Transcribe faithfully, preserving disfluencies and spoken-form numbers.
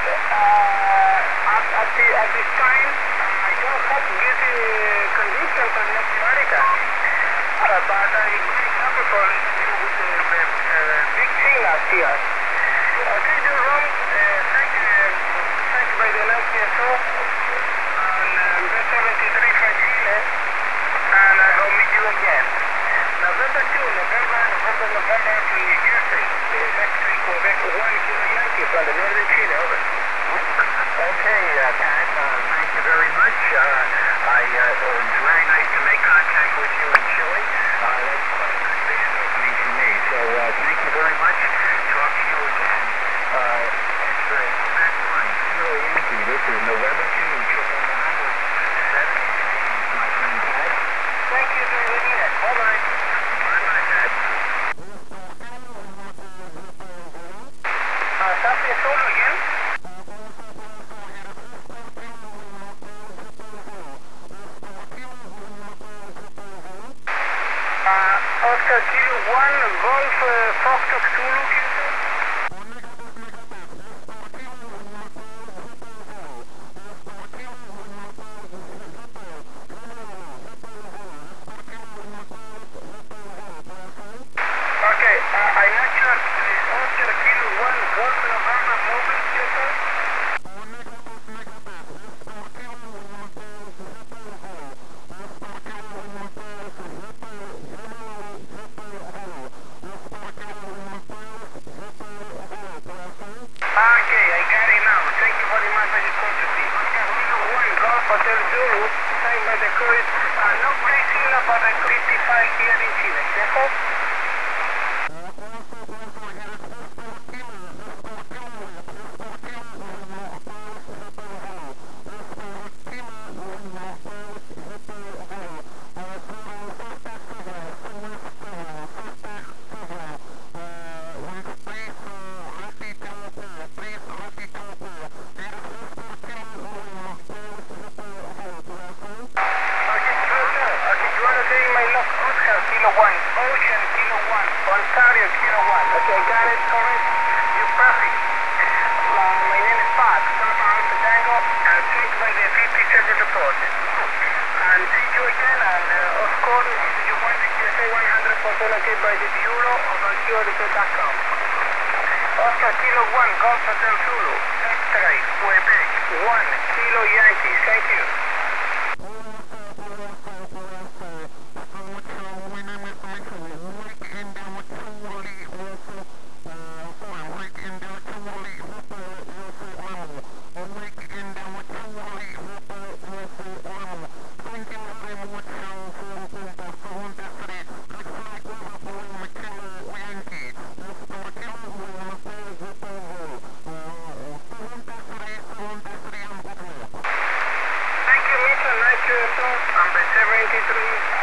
uh, at, at, the, at this time, I don't have good uh, conditions in North America. Uh, but I'm very happy for you with the, the uh, big thing last year. Okay, you're wrong. Uh, thank you, uh, thank you by the last P S O. And um, B seventy-three from Chile. And I will meet you again. November second, November, November, November from New Jersey. The next week, Quebec one, Kilo Yankee from the northern Chile. Over. Okay, uh, Pat, uh, thank you very much. Uh, I, uh, it was very nice to make contact with you in Chile. Uh, that's quite a big opening to me. So uh, thank you very much. Talk to you again. Uh, it's uh, Pat one, Kilo Yankee. This is November second, triple November seven, my friend Pat. Thank you for reading it. Bye-bye. Bye-bye, Pat. Uh, something solo again? Uh, Oscar Kilo one, Golf uh, Foxtrot Zulu, Houston. Okay, uh, I'm not sure. Uh, Oscar Kilo one, Golf November moving, Houston. Okay, I got it now. Thank you very much for your courtesy. Oscar Kilo one, Golf Hotel Zulu, signed by the cruise. Uh, no crazy, but I'm fifty-five here in Chile. Yes, sir? Kilo one, Ocean Kilo one, Ontario Kilo one. Okay, got it, correct. You're perfect. Uh, my name is Pat, Papa Alpha Tango, and checked by the fifty-seven report. And see you again, and uh, of course, if you want the U S A one hundred percent okay by the Bureau or by Q R dot com. Oscar Kilo one, Golf Hotel Zulu, X-Ray, Quebec, one, Kilo Yankee. Thank you. Thank you, Mister Nice U S O, number seventy-three.